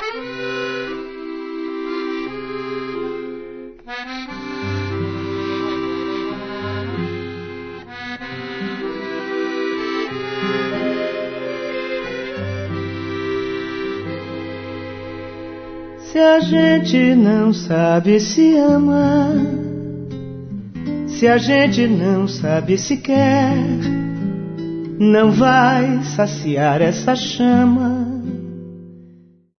Se a gente não sabe se ama, se a gente não sabe se quer, não vai saciar essa chama